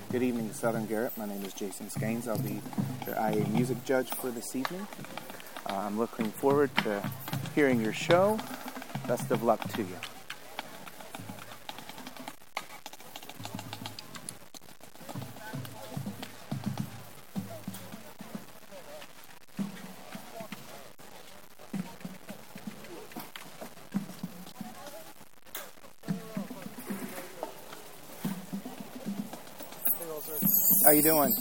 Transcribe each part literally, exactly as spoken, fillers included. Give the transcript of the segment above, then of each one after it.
Good evening, Southern Garrett. My name is Jason Skanes. I'll be your I A music judge for this evening. Uh, I'm looking forward to hearing your show. Best of luck to you. How you doing?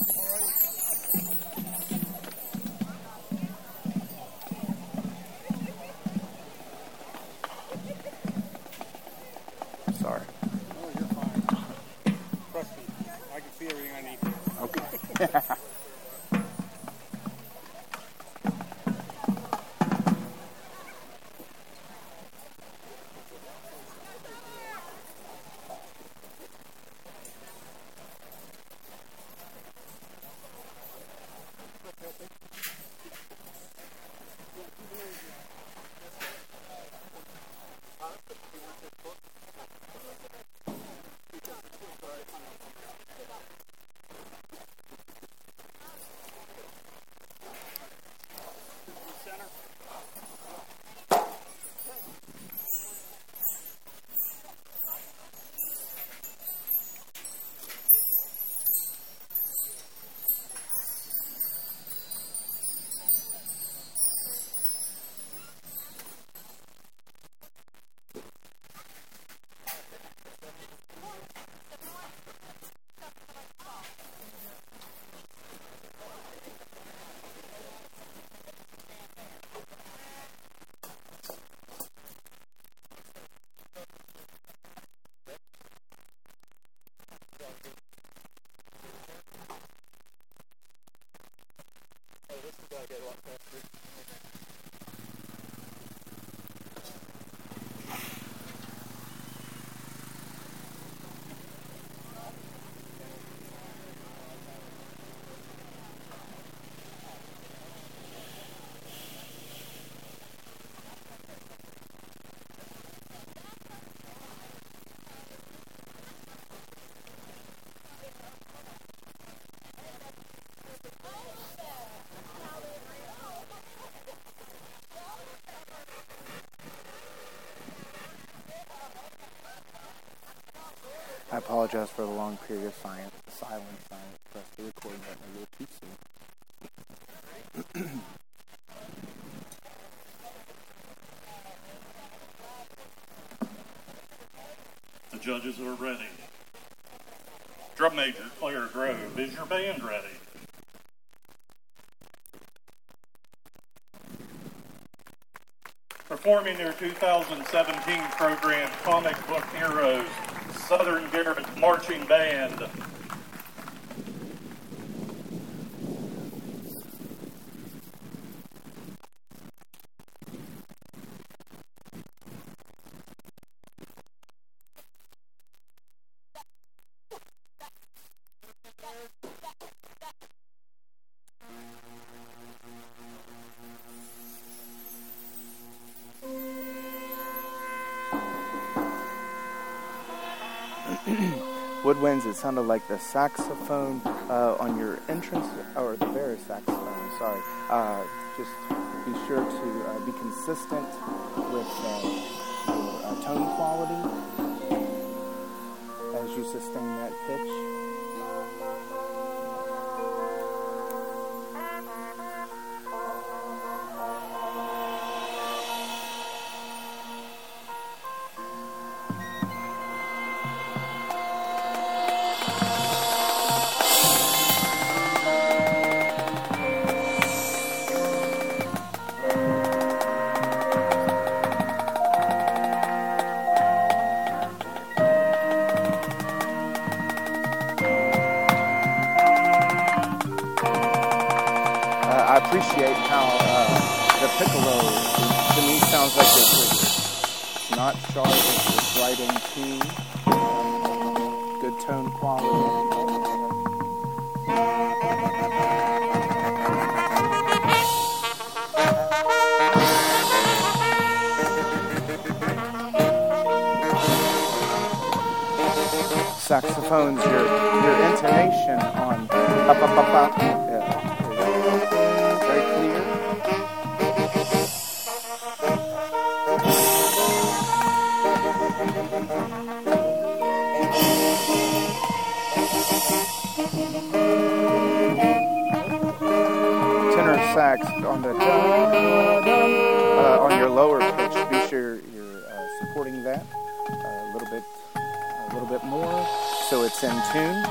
Sorry. Oh, you're fine. Trust me, I can see everything I need. Okay. I apologize for the long period of silence. Silence. I pressed the record button a little too soon. The judges are ready. Drum major Claire Grove, is your band ready? Performing their two thousand seventeen program, Comic Book Heroes, Southern Garrett Marching Band. Woodwinds, it sounded like the saxophone uh, on your entrance, or the baritone saxophone, sorry. Uh, just be sure to uh, be consistent with uh, your uh, tone quality as you sustain that pitch. Appreciate how uh, the piccolo to me sounds like it's not sharp, it's just right in key, uh, good tone quality. saxophones, your your intonation on ba ba ba ba is very clear. Tenor sax on the da, da, uh, on your lower pitch. Be sure you're uh, supporting that uh, a little bit, a little bit more, so it's in tune.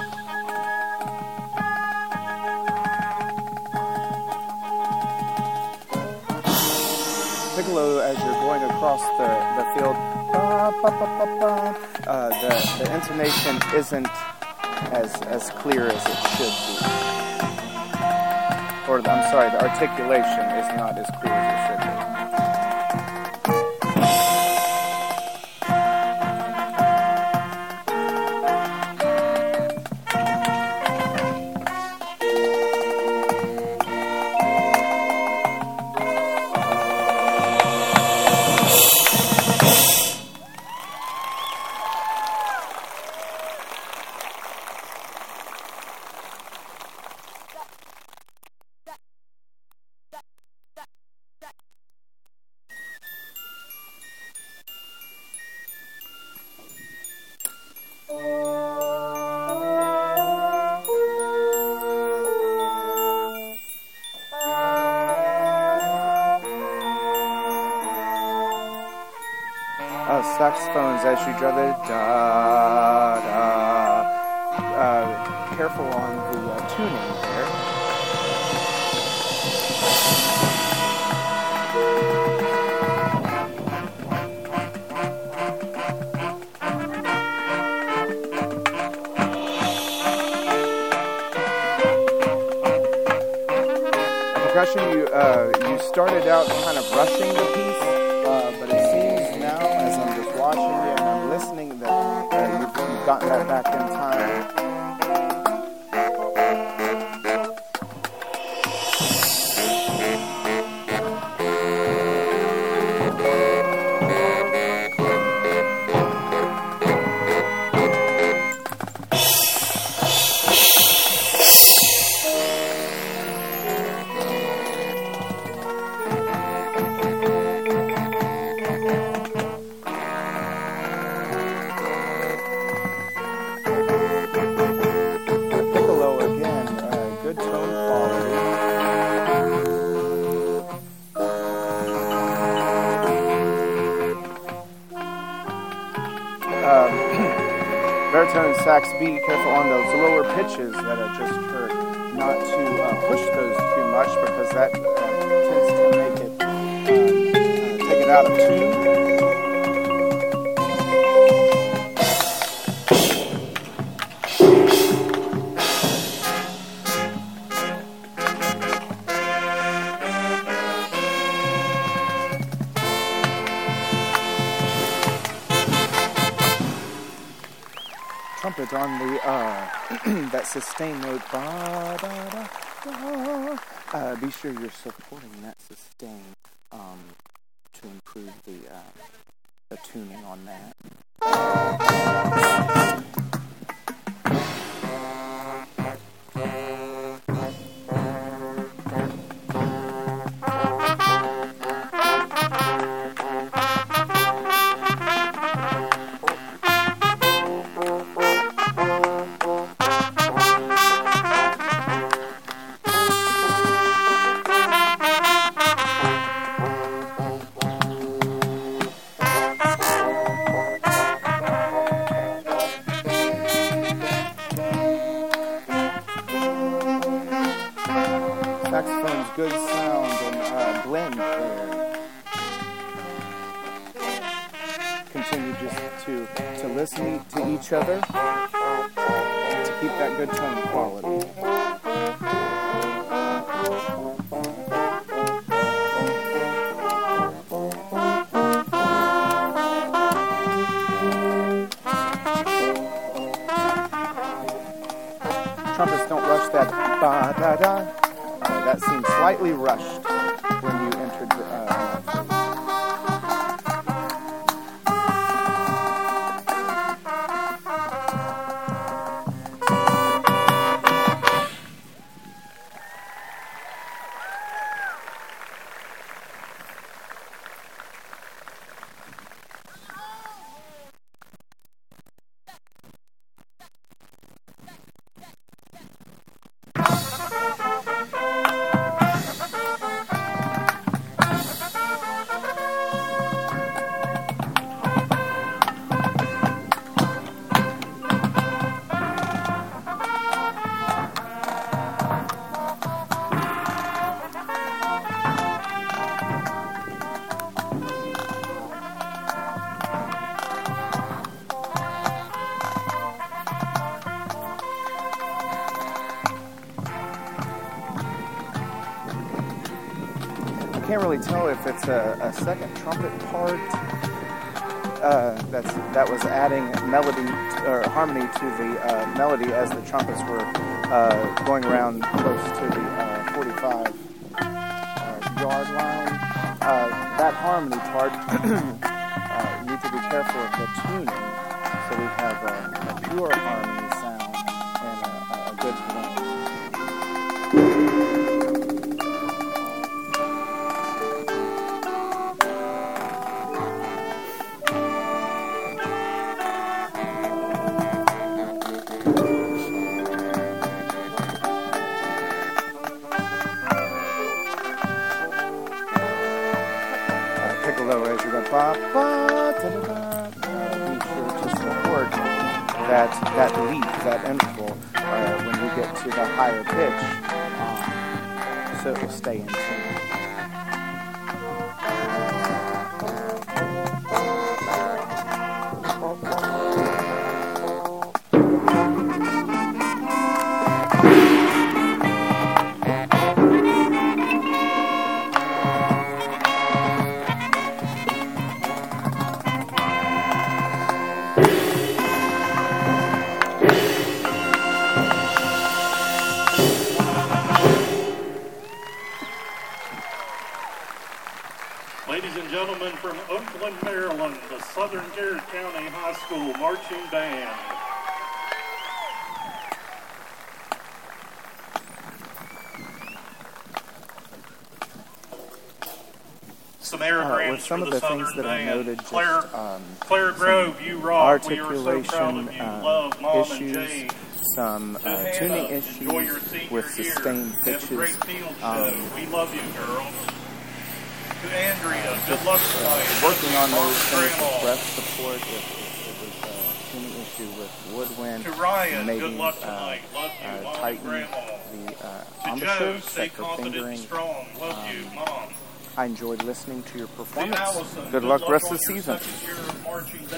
Piccolo, as you're going across the, the field, ba, ba, ba, ba, ba, uh, the, the intonation isn't as as clear as it should be. Or, the, I'm sorry, the articulation is not as clear as it should be. Uh, saxophones as you drive it, da, da. Uh, careful on the uh, tuning there. Percussion, you uh, you started out kind of rushing the piece, uh, but it seems now, as I'm just watching it and I'm listening, that uh, you've, you've gotten that back in time. Baritone sax, be careful on those lower pitches that I just heard, not to uh, push those too much, because that uh, tends to make it, uh, uh, take it out of tune. Trumpet on the uh, that sustain note, ba, da, da, da. Uh, be sure you're supporting that sustain um, to improve the uh, the tuning on that. Saxophone's good sound and uh, blend there. Continue just to, to listen to each other to keep that good tone quality. Trumpets don't rush that ba-da-da. Uh, that seems slightly rushed when you entered the, uh, can't really tell if it's a, a second trumpet part uh, that's that was adding melody or harmony to the uh, melody as the trumpets were uh, going around close to the uh, forty-five uh, yard line. Uh, that harmony part, uh, you need to be careful of the tuning, so we have a, a pure harmony sound and a, a good blend. Piccolo as you go ba ba da da da da. Be sure to support that that leap, that interval uh, when you get to the higher pitch, um, so it will stay in tune. Ladies and gentlemen, from Oakland, Maryland, the Southern Garrett County High School Marching Band. Some airgrams uh, with some for of the the things Southern that I Band. noted, just Claire, um, Claire Grove, you rock. We are so proud articulation of you. uh, Love, Mom issues, and Jane. some uh, To tuning Hannah, enjoy your issues senior with year. sustained Have a pitches. great field show. Um, We love you, girls. To Andrea, good luck uh, tonight. working on Mom, those things Grandma. with breath support, if, if it was a tuning issue with woodwind, To Ryan, maybe good luck uh, tonight. Love you, uh, Mom and tighten Grandma. the uh, To embouchure, Joe, stay set for confident fingering. and strong. Love you, Um, Mom. I enjoyed listening to your To performance. Allison, Good luck rest on of the your season. second year of marching band.